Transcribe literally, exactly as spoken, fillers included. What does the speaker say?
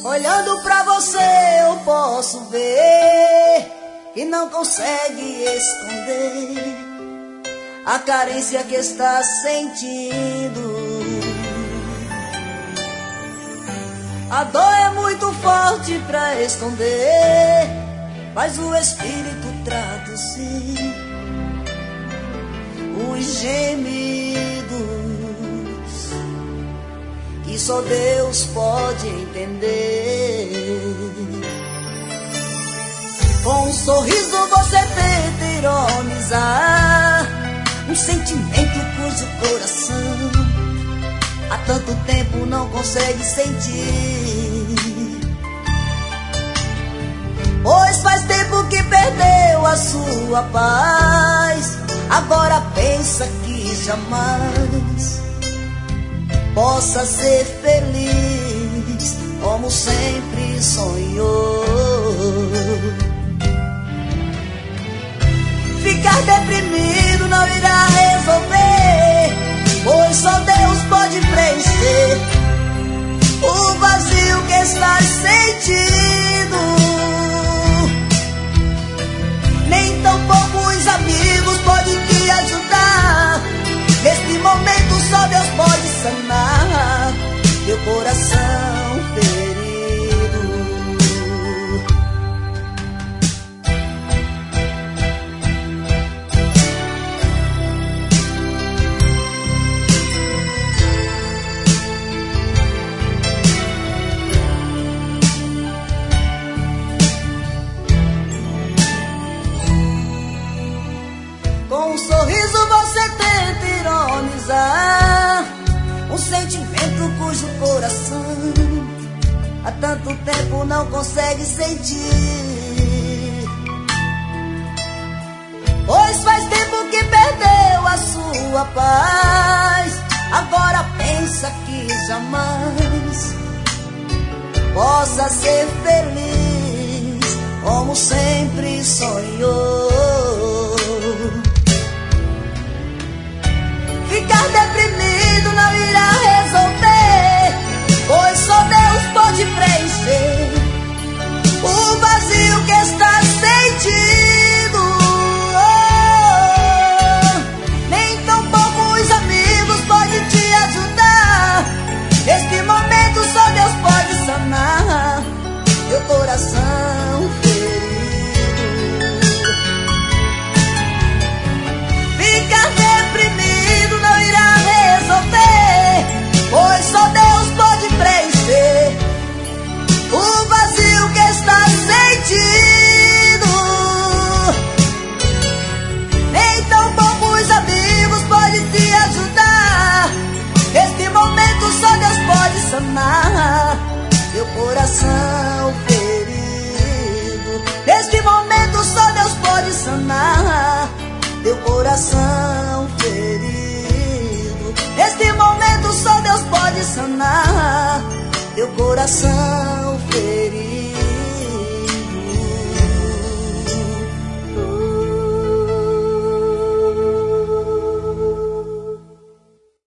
Olhando pra você eu posso ver que não consegue esconder a carência que está sentindo. A dor é muito forte pra esconder, mas o espírito traduzir os gemidos que só Deus pode entender. Com um sorriso você tenta ironizar um sentimento cujo coração há tanto tempo não consegue sentir. Pois faz tempo que perdeu a sua paz, agora pensa que jamais possa ser feliz como sempre sonhou. Ficar deprimido não irá resolver, pois só Deus pode preencher o vazio que estás sentindo. Nem tão poucos amigos podem te ajudar. Neste momento só Deus pode sanar teu coração ferido. Com um sorriso você tenta ironizar um sentimento cujo coração há tanto tempo não consegue sentir. Pois faz tempo que perdeu a sua paz, agora pensa que jamais possa ser feliz como sempre sonhou. Ficar deprimido não irá resolver, pois só Deus pode preencher o vazio que está sentindo. Oh, nem tão poucos amigos podem te ajudar. Neste momento só Deus pode sanar teu coração ferido. Ficar deprimido não irá resolver, pois só Deus pode preencher o vazio que está sentindo. Nem tão poucos amigos podem te ajudar. Neste momento só Deus pode sanar teu coração ferido. Neste momento só Deus pode sanar teu coração ferido. Neste momento só Deus pode sanar teu coração ferido.